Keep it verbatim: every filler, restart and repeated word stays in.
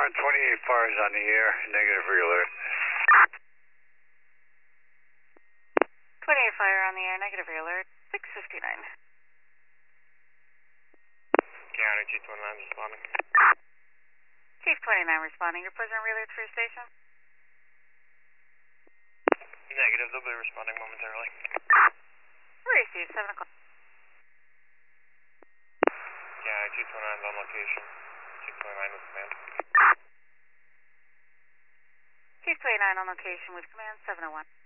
Car twenty-eight fires on the air, negative realert. twenty-eight fire on the air, negative realert, six fifty-nine. County Chief twenty-nine responding. Chief twenty-nine responding. Your pleasure and realert for your station? Negative, they'll be responding momentarily. Receive, seven o'clock. County Chief twenty-nine is on location. Chief twenty-nine with command. Chief twenty-nine on location with command, seven oh one.